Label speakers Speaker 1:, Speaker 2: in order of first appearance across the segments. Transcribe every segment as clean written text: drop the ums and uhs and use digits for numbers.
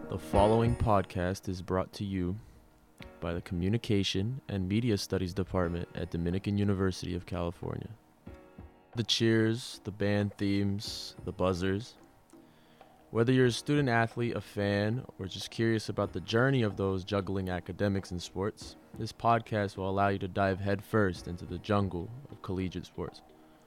Speaker 1: The following podcast is brought to you by the Communication and Media Studies Department at Dominican University of California. The cheers, the band themes, the buzzers. Whether you're a student athlete, a fan, or just curious about the journey of those juggling academics and sports, this podcast will allow you to dive headfirst into the jungle of collegiate sports.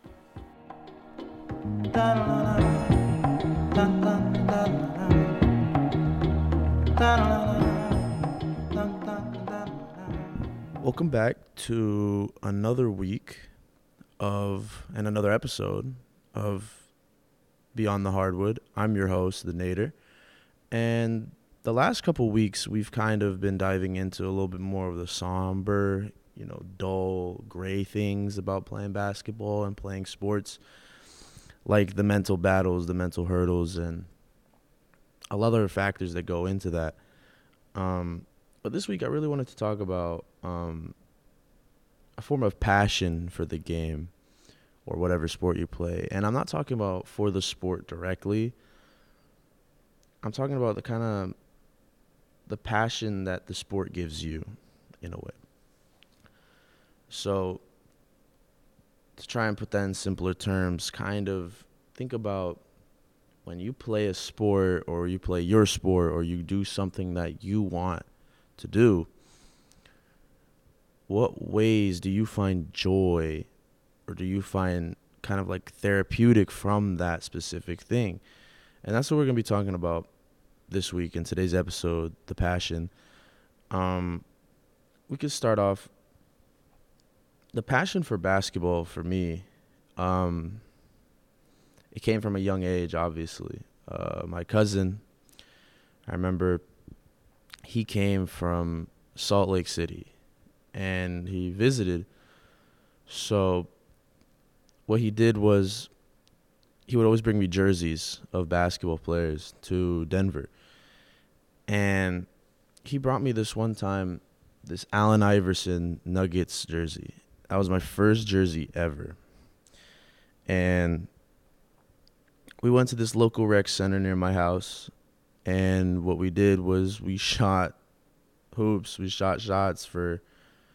Speaker 1: Welcome back to another week and another episode of Beyond the Hardwood. I'm your host, The Nader, and the last couple weeks we've kind of been diving into a little bit more of the somber, dull, gray things about playing basketball and playing sports, like the mental battles, the mental hurdles, and a lot of other factors that go into that. But this week I really wanted to talk about a form of passion for the game or whatever sport you play. And I'm not talking about for the sport directly. I'm talking about the passion that the sport gives you in a way. So to try and put that in simpler terms, kind of think about when you play a sport or you play your sport or you do something that you want to do, what ways do you find joy or do you find kind of like therapeutic from that specific thing? And that's what we're going to be talking about this week in today's episode, the passion. We could start off. The passion for basketball for me, it came from a young age, obviously. My cousin, I remember he came from Salt Lake City and he visited. So what he did was he would always bring me jerseys of basketball players to Denver. And he brought me this one time, this Allen Iverson Nuggets jersey. That was my first jersey ever. And we went to this local rec center near my house. And what we did was we shot hoops. We shot shots for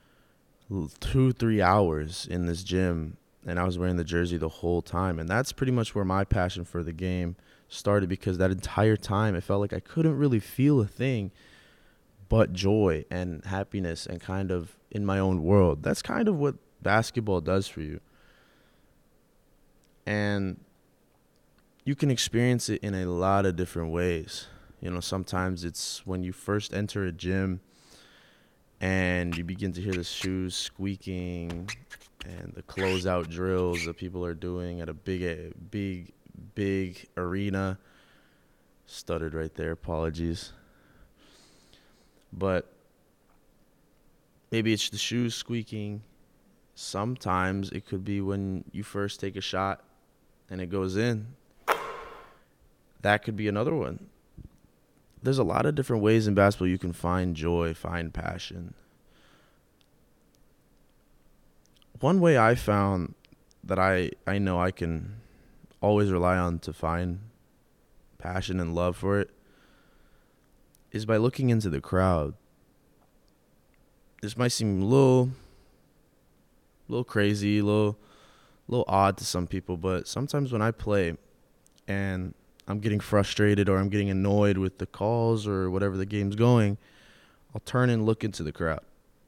Speaker 1: 2-3 hours in this gym. And I was wearing the jersey the whole time. And that's pretty much where my passion for the game started, because that entire time it felt like I couldn't really feel a thing but joy and happiness and kind of in my own world. That's kind of what basketball does for you. And you can experience it in a lot of different ways. Sometimes it's when you first enter a gym and you begin to hear the shoes squeaking and the closeout drills that people are doing at a big arena. Stuttered right there, apologies. But maybe it's the shoes squeaking. Sometimes it could be when you first take a shot and it goes in. That could be another one. There's a lot of different ways in basketball you can find joy, find passion. One way I found that I know I can always rely on to find passion and love for it is by looking into the crowd. This might seem a little crazy, a little odd to some people, but sometimes when I play and I'm getting frustrated or I'm getting annoyed with the calls or whatever the game's going, I'll turn and look into the crowd.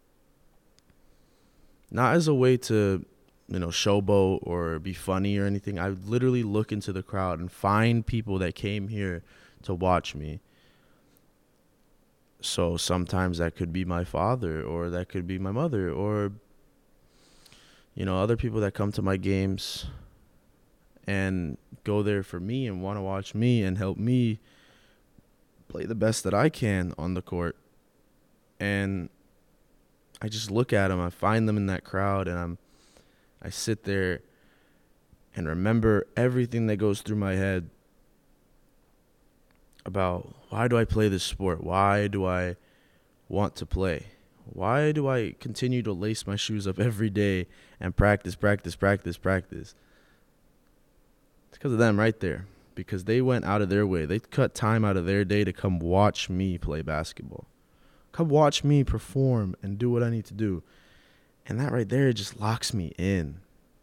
Speaker 1: Not as a way to, showboat or be funny or anything. I literally look into the crowd and find people that came here to watch me. So sometimes that could be my father or that could be my mother or, other people that come to my games and go there for me and want to watch me and help me play the best that I can on the court. And I just look at them. I find them in that crowd, and I sit there and remember everything that goes through my head about why do I play this sport? Why do I want to play? Why do I continue to lace my shoes up every day and practice? It's because of them right there. because they went out of their way. They cut time out of their day to come watch me play basketball. Come watch me perform and do what I need to do. And that right there just locks me in.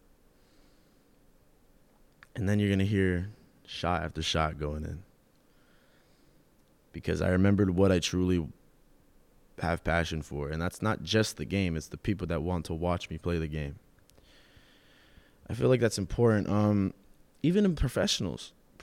Speaker 1: And then you're going to hear shot after shot going in. Because I remembered what I truly have passion for. And that's not just the game. It's the people that want to watch me play the game. I feel like that's important. Even in professional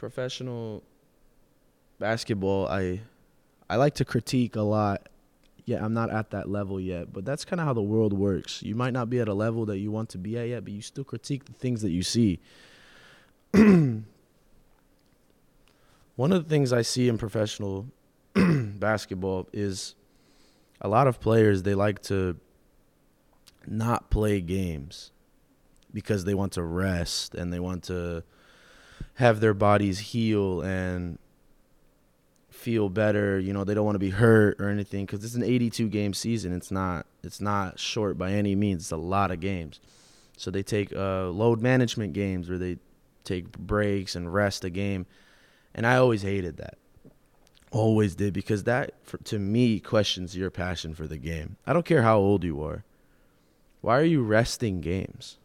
Speaker 1: basketball, I like to critique a lot. Yeah, I'm not at that level yet, but that's kind of how the world works. You might not be at a level that you want to be at yet, but you still critique the things that you see. One of the things I see in professional basketball is a lot of players, they like to not play games because they want to rest and they want to have their bodies heal and feel better. You know, they don't want to be hurt or anything because it's an 82-game season. It's not short by any means. It's a lot of games. So they take load management games where they take breaks and rest a game. And I always hated that. Always did, because that, to me, questions your passion for the game. I don't care how old you are. Why are you resting games?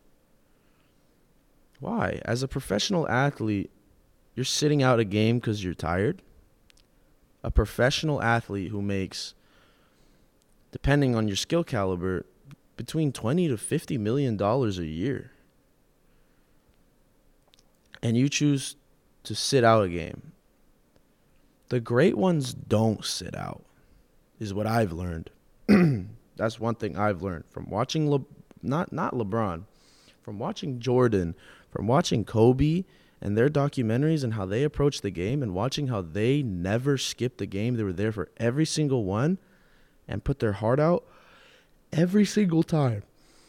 Speaker 1: Why? As a professional athlete, you're sitting out a game because you're tired. A professional athlete who makes, depending on your skill caliber, between $20 to $50 million a year. And you choose to sit out a game. The great ones don't sit out, is what I've learned. That's one thing I've learned from watching, not LeBron, from watching Jordan, from watching Kobe and their documentaries and how they approach the game, and watching how they never skipped a game. They were there for every single one and put their heart out every single time.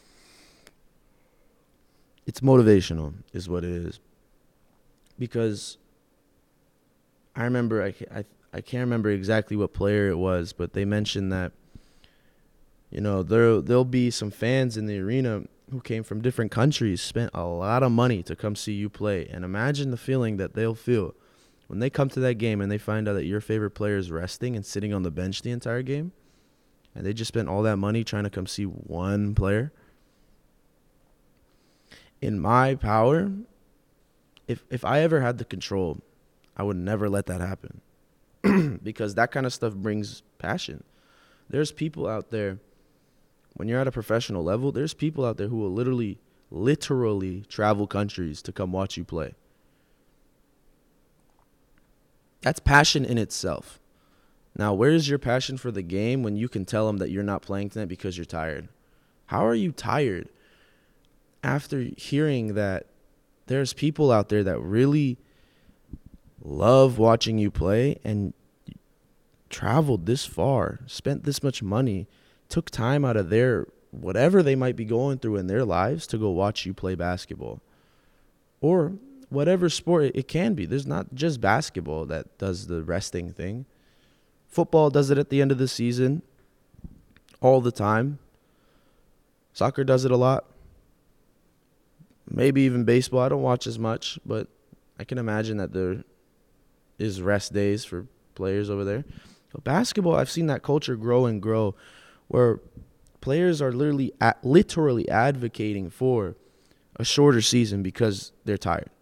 Speaker 1: It's motivational is what it is. Because I remember, I can't remember exactly what player it was, but they mentioned that, you know, there'll be some fans in the arena who came from different countries, spent a lot of money to come see you play. And imagine the feeling that they'll feel when they come to that game and they find out that your favorite player is resting and sitting on the bench the entire game, and they just spent all that money trying to come see one player. In my power, if I ever had the control, I would never let that happen. Because that kind of stuff brings passion. There's people out there, when you're at a professional level, there's people out there who will literally travel countries to come watch you play. That's passion in itself. Now, where's your passion for the game when you can tell them that you're not playing tonight because you're tired? How are you tired after hearing that there's people out there that really love watching you play and traveled this far, spent this much money, took time out of their whatever they might be going through in their lives to go watch you play basketball? Or whatever sport it can be. There's not just basketball that does the resting thing. Football does it at the end of the season all the time. Soccer does it a lot. Maybe even baseball. I don't watch as much, but I can imagine that there is rest days for players over there. But basketball, I've seen that culture grow and grow, where players are literally advocating for a shorter season because they're tired.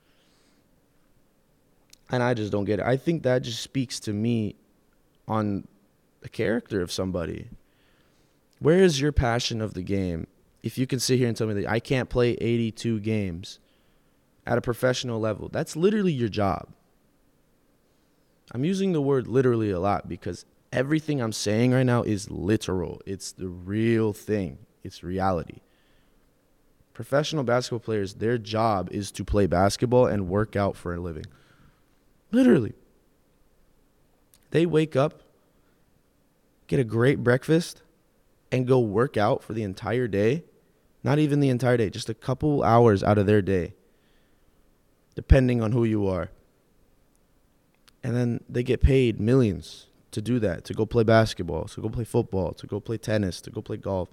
Speaker 1: And I just don't get it. I think that just speaks to me on the character of somebody. Where is your passion of the game? If you can sit here and tell me that I can't play 82 games at a professional level, that's literally your job. I'm using the word literally a lot because everything I'm saying right now is literal. It's the real thing. It's reality. Professional basketball players, their job is to play basketball and work out for a living. Literally. They wake up, get a great breakfast, and go work out for the entire day. Not even the entire day, just a couple hours out of their day, depending on who you are. And then they get paid millions to do that, to go play basketball, to go play football, to go play tennis, to go play golf.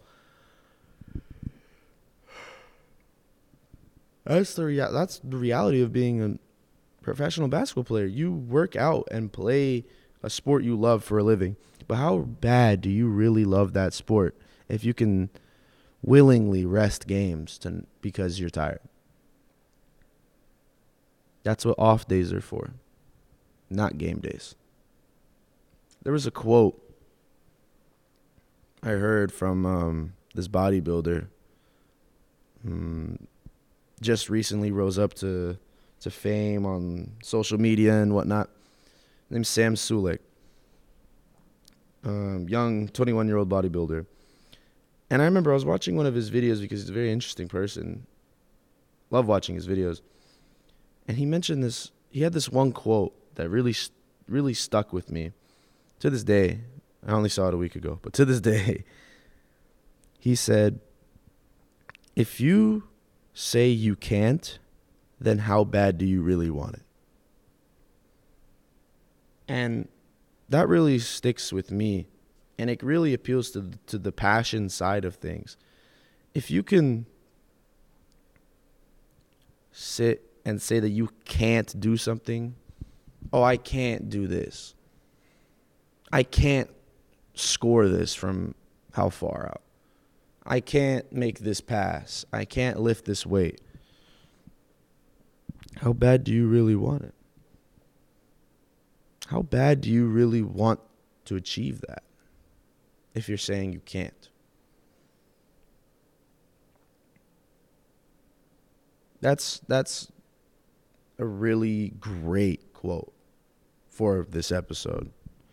Speaker 1: That's the reality of being professional basketball player. You work out and play a sport you love for a living. But how bad do you really love that sport if you can willingly rest games because you're tired? That's what off days are for, not game days. There was a quote I heard from this bodybuilder. Just recently rose up to fame on social media and whatnot. His name's Sam Sulek. Young 21-year-old bodybuilder. And I remember I was watching one of his videos because he's a very interesting person. Love watching his videos. And he mentioned this. He had this one quote that really stuck with me. To this day, I only saw it a week ago, but to this day, he said, if you say you can't, then how bad do you really want it? And that really sticks with me, and it really appeals to the passion side of things. If you can sit and say that you can't do something, I can't do this. I can't score this from how far out. I can't make this pass. I can't lift this weight. How bad do you really want it? How bad do you really want to achieve that if you're saying you can't? That's a really great quote for this episode.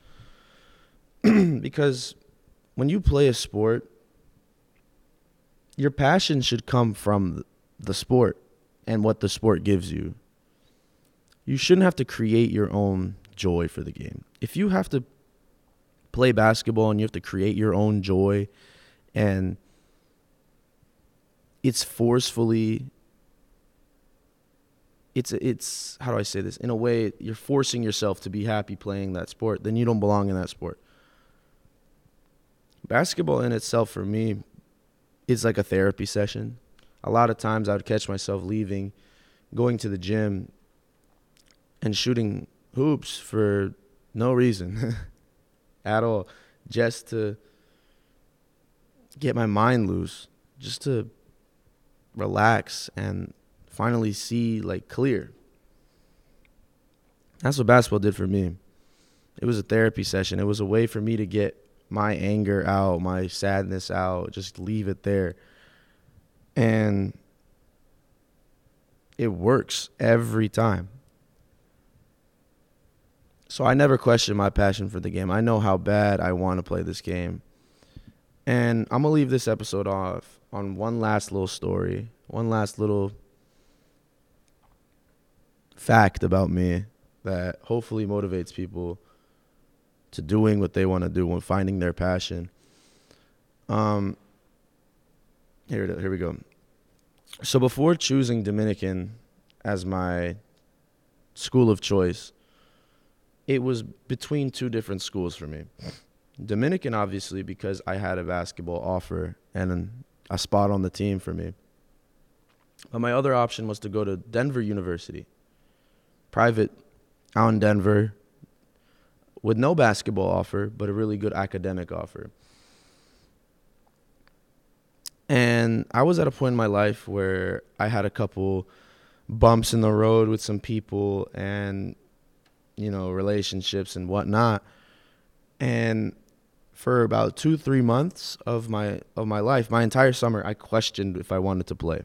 Speaker 1: Because when you play a sport, your passion should come from the sport and what the sport gives you. You shouldn't have to create your own joy for the game. If you have to play basketball and you have to create your own joy, and it's forcefully, it's how do I say this? In a way, you're forcing yourself to be happy playing that sport, then you don't belong in that sport. Basketball in itself, for me, is like a therapy session. A lot of times I would catch myself leaving, going to the gym, and shooting hoops for no reason at all, just to get my mind loose, just to relax and finally see like clear. That's what basketball did for me. It was a therapy session. It was a way for me to get my anger out, my sadness out, just leave it there. And it works every time. So I never question my passion for the game. I know how bad I want to play this game. And I'm going to leave this episode off on one last little story, one last little fact about me that hopefully motivates people to doing what they want to do and finding their passion. Here we go. So before choosing Dominican as my school of choice, it was between two different schools for me. Dominican, obviously, because I had a basketball offer and a spot on the team for me. But my other option was to go to Denver University, private, out in Denver, with no basketball offer, but a really good academic offer. And I was at a point in my life where I had a couple bumps in the road with some people and, relationships and whatnot. And for about 2-3 months of my life, my entire summer, I questioned if I wanted to play.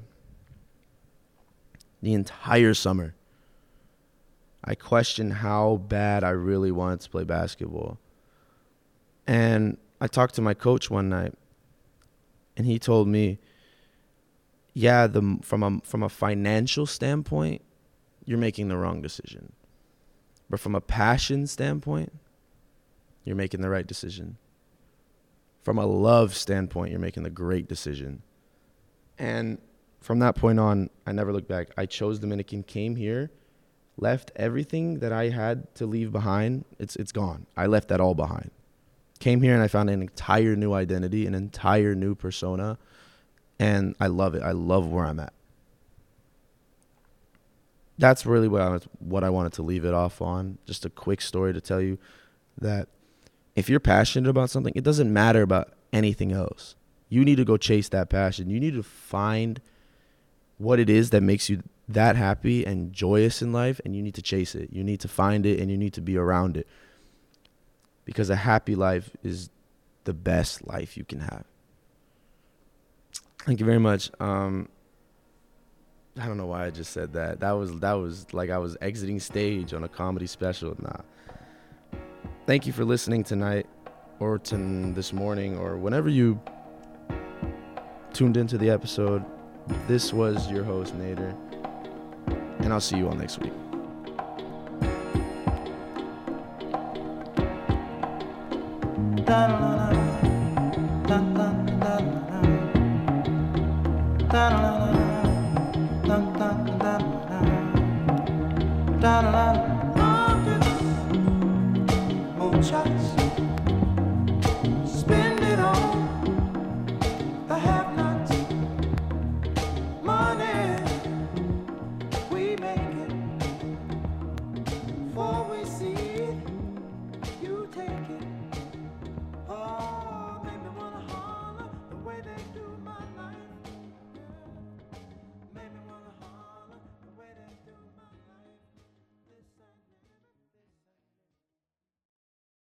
Speaker 1: The entire summer. I questioned how bad I really wanted to play basketball. And I talked to my coach one night, and he told me, yeah, from a financial standpoint, you're making the wrong decision. But from a passion standpoint, you're making the right decision. From a love standpoint, you're making the great decision. And from that point on, I never looked back. I chose Dominican, came here, left everything that I had to leave behind. It's gone. I left that all behind. Came here and I found an entire new identity, an entire new persona, and I love it. I love where I'm at. that's really what I wanted to leave it off on. Just a quick story to tell you that if you're passionate about something, it doesn't matter about anything else. You need to go chase that passion. You need to find what it is that makes you that happy and joyous in life, and you need to chase it. You need to find it, and you need to be around it. Because a happy life is the best life you can have. Thank you very much. I don't know why I just said that. That was like I was exiting stage on a comedy special. Nah. Thank you for listening tonight or this morning or whenever you tuned into the episode. This was your host, Nader, and I'll see you all next week. Moonshots, spend it on the have-nots. Money, we make it forward.